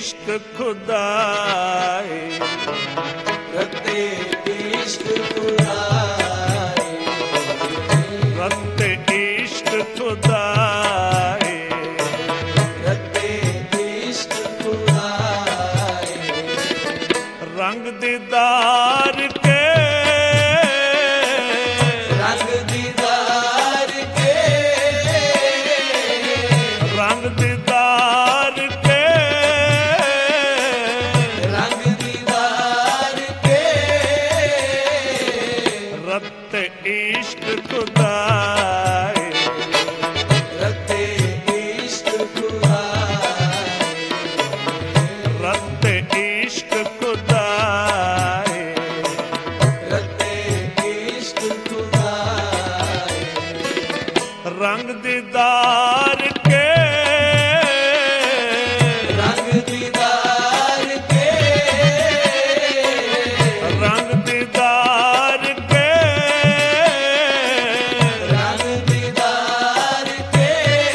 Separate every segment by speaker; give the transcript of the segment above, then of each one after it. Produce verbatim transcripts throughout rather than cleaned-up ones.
Speaker 1: इश्क खुदाए,
Speaker 2: रत्ते इश्क खुदाए,
Speaker 1: रत्ते इश्क खुदाए,
Speaker 2: रत्ते इश्क खुदाए,
Speaker 1: रंग दीदार के,
Speaker 2: रंग दीदार के,
Speaker 1: रंग दीदार के,
Speaker 2: रंग दीदार के,
Speaker 1: रत्ते इश्क खुदाए,
Speaker 2: रत्ते इश्क खुदाए,
Speaker 1: रत्ते इश्क खुदाए,
Speaker 2: रत्ते इश्क खुदाए,
Speaker 1: रंग दीदार के,
Speaker 2: रंग दीदार के,
Speaker 1: रंग दीदार के,
Speaker 2: रंग दीदार के,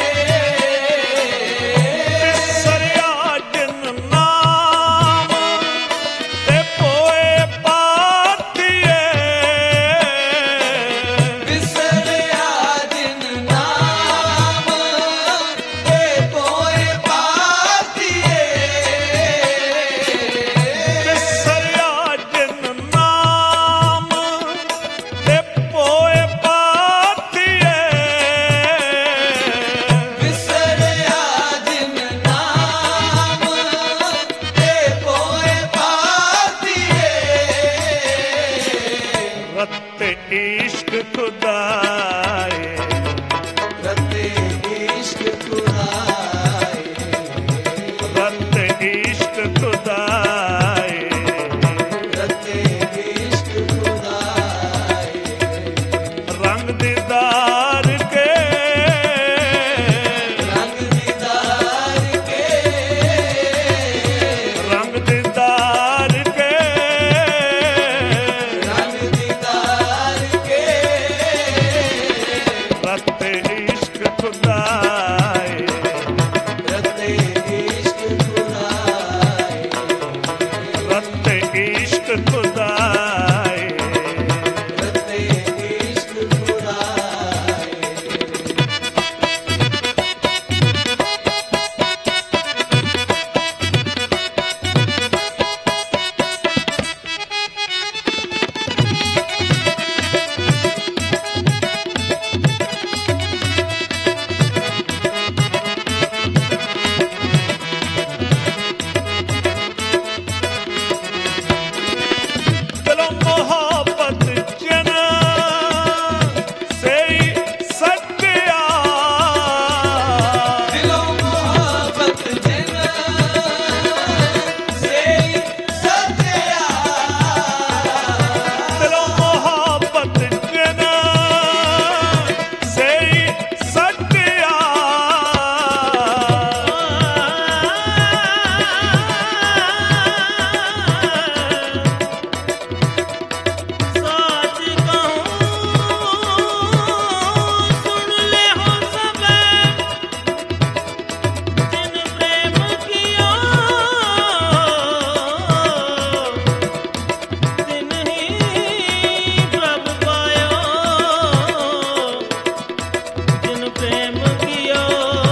Speaker 1: बिसरिया जिन नाम ते पोए पातिए,
Speaker 2: बिसरिया जिन नाम ते पोए पातिए,
Speaker 1: बिसरिया जिन नाम ते पोए पातिए,
Speaker 2: बिसरिया जिन नाम ते पोए पातिए,
Speaker 1: रत्ते इश्क खुदाए,
Speaker 2: रत्ते इश्क खुदाए,
Speaker 1: रत्ते इश्क खुदाए,
Speaker 2: रत्ते इश्क खुदाए,
Speaker 1: रंग दीदार के,
Speaker 2: रंग दीदार के,
Speaker 1: रंग दीदार के,
Speaker 2: रंग दीदार के,
Speaker 1: रत्ते इश्क खुदाए,
Speaker 2: रत्ते इश्क खुदाए,
Speaker 1: रत्ते इश्क खुदाए,
Speaker 2: रत्ते इश्क खुदाए,
Speaker 1: दिलों मोहब्बत जना से सच्चा,
Speaker 2: दिलों मोहब्बत जिन से सजया,
Speaker 1: दिलों मोहब्बत जना से सच्चा,
Speaker 3: साच कहूँ सुन ले हो सबे, जिन प्रेम कियो तिन ही प्रभ पायो, जिन प्रेम कियो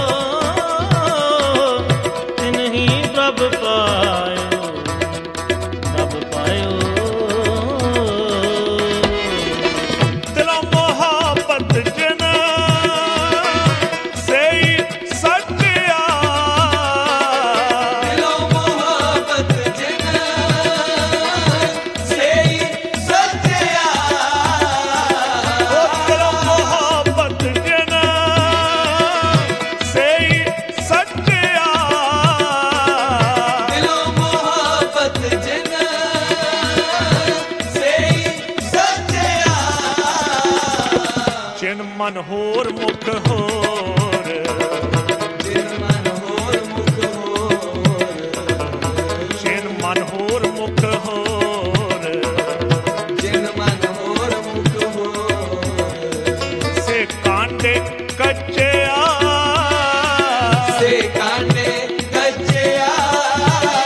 Speaker 3: तिन ही प्रभ पायो, प्रभ पायो।
Speaker 1: दिलों मोहब्बत जना से सच्चा,
Speaker 2: दिलों मोहब्बत जिन से सजया,
Speaker 1: दिलों मोहब्बत जना से सच्चा,
Speaker 2: दिलों मोहब्बत जिन से सजया,
Speaker 1: जिन मन होर मुख होर,
Speaker 2: जिन मन होर मुख होर,
Speaker 1: जिन मन होर मुख होर,
Speaker 2: जिन मन होर मुख होर,
Speaker 1: से कांडे कच्चे आ,
Speaker 2: से कांडे कच्चे आ,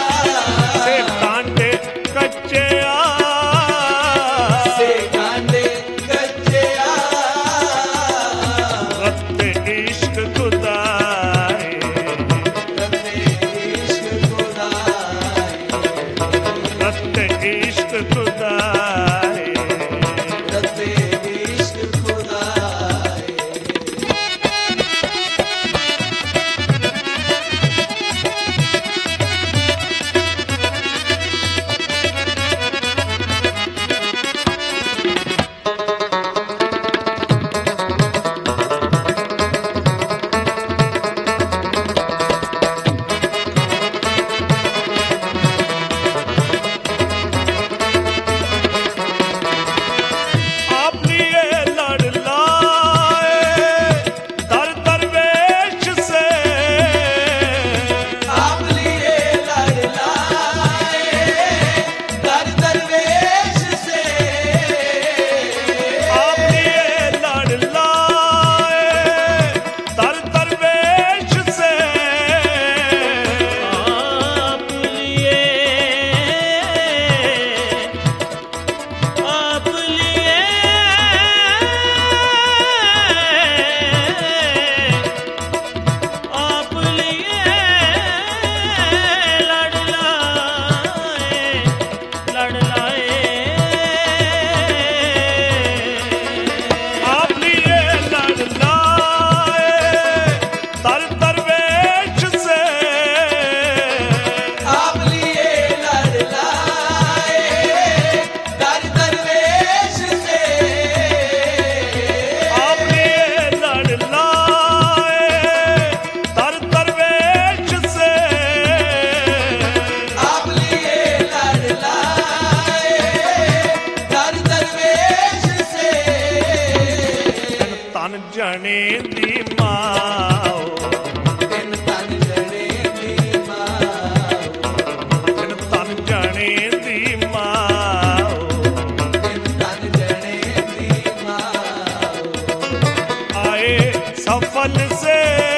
Speaker 1: ਜਣੇ ਦੀ ਮਾਂ
Speaker 2: ਤਿੰਨ ਤਨ ਜਣੇ ਦੀ ਮਾਂ
Speaker 1: ਤਿੰਨ ਤਨ ਜਣੇ ਦੀ ਮਾਂ
Speaker 2: ਤਿੰਨ ਤਨ ਜਣੇ ਦੀ ਮਾਂ
Speaker 1: ਆਏ ਸਫਲ ਸੇ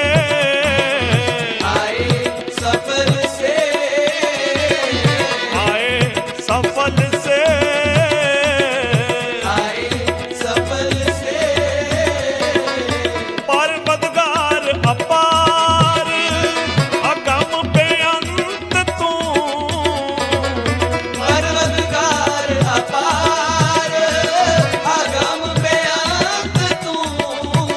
Speaker 2: ਆਏ ਸਫਲ ਸੇ
Speaker 1: ਆਏ ਸਫਲ ਸੇ
Speaker 2: ਆਏ ਸਫਲ ਸੇ
Speaker 1: ਪਰਵਤਗਾਰ ਅਪਾਰ ਅਗਮ ਬੇਅੰਤ ਤੂੰ
Speaker 2: ਪਰਵਤਗਾਰ ਅਪਾਰ ਅਗਮ ਬੇਅੰਤ ਤੂੰ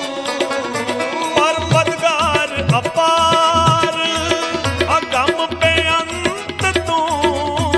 Speaker 1: ਪਰਵਤਗਾਰ ਅਪਾਰ ਅਗਮ ਬੇਅੰਤ ਤੂੰ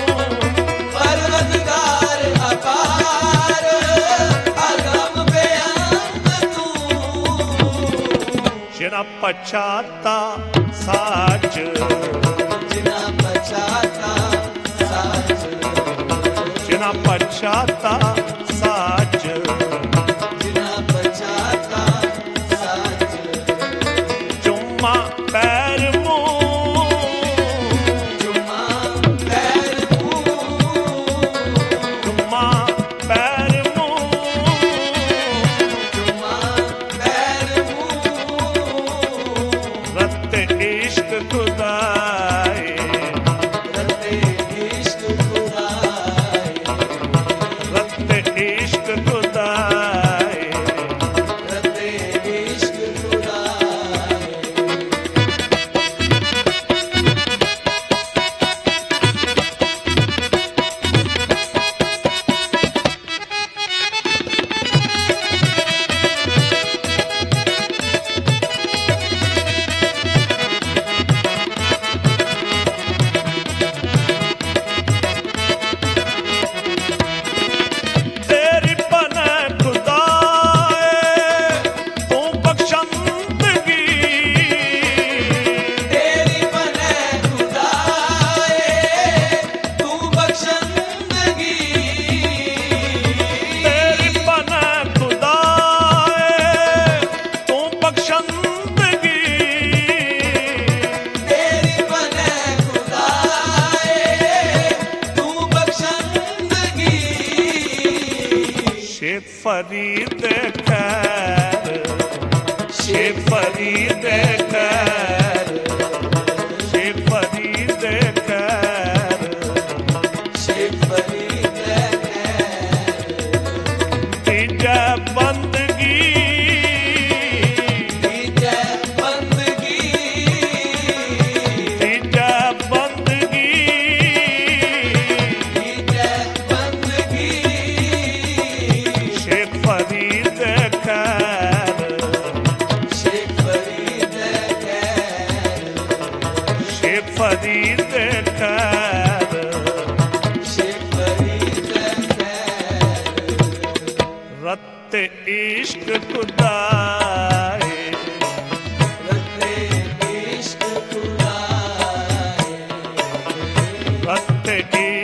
Speaker 2: ਪਰਵਤਗਾਰ ਅਪਾਰ ਅਗਮ ਬੇਅੰਤ ਤੂੰ
Speaker 1: ਜਿਨਾ ਪਛਾਤਾ ਸਾਚ
Speaker 2: ਜਿਨਾ ਪਛਾਤਾ ਸਾਚ
Speaker 1: ਜਿਨਾ ਪਛਾਤਾ ਸਾਚ
Speaker 2: ਜਿਨਾ ਪਛਾਤਾ ਸਾਚ
Speaker 1: ਚੁੰਮਾ ਪੈਰ ਮੂੰਹ
Speaker 2: ਚੁਮਾ ਪੈਰ ਮੂੰਹ
Speaker 1: ਚੁੰਮਾ ਪੈਰ ਮੂੰਹ
Speaker 2: ਚੁਮਾ ਪੈਰ ਮੂੰਹ
Speaker 1: ਰਤ ਇਸ਼ਕ ਖੁਦਾਏ
Speaker 2: ਰਤੇ ਇਸ਼ਕ ਖੁਦਾਏ
Speaker 1: ਰਤ ਇਸ਼ਕ ਖੁਦਾਏ
Speaker 2: ਰਤੇ ਇਸ਼ਕ ਖੁਦਾਏ
Speaker 1: ਤੇਰੀ ਪਨ ਖੁਦਾਏ ਤੂੰ ਬਖਸ਼ੰਦਗੀ
Speaker 2: ਤੇਰੀ ਬਨੇ ਖੁਦਾਏ ਤੂੰ ਬਖਸ਼ੰਦਗੀ
Speaker 1: ਤੇਰੀ ਪਨ ਖੁਦਾਏ ਤੂੰ ਬਖਸ਼ੰਦਗੀ
Speaker 2: ਤੇਰੀ ਬਨੇ ਖੁਦਾਏ ਤੂੰ ਬਖਸ਼ੰਦਗੀ
Speaker 1: ਸ਼ੇ ਫਰੀਦ ਖੈਰ ਸ਼ੇ ਫਰੀਦ ਖੈਰ ਸ਼ੇ ਫਰੀਦ ਖੈਰ
Speaker 2: ਸ਼ੇ ਫਰੀਦ ਹੈ
Speaker 1: ਤੀਜਾ ਬੰਦਗੀ
Speaker 2: ਤੀਜੈ ਬੰਦਗੀ
Speaker 1: ਤੀਜਾ ਬੰਦਗੀ
Speaker 2: ਤੀਜੈ ਬੰਦਗੀ
Speaker 1: ਸ਼ੇ ਫਰੀਦ ਖੈਰ
Speaker 2: ਸ਼ੇ ਫਰੀਦ ਹੈ
Speaker 1: ਸ਼ੇ ਫਰੀਦ ਖੈਰ
Speaker 2: ਸ਼ੇ ਫਰੀਦ ਹੈ
Speaker 1: ਰਤ ਇਸ਼ਕ ਖੁਦਾਏ
Speaker 2: ਰਤੇ ਇਸ਼ਕ ਖੁਦਾਏ
Speaker 1: ਰਤ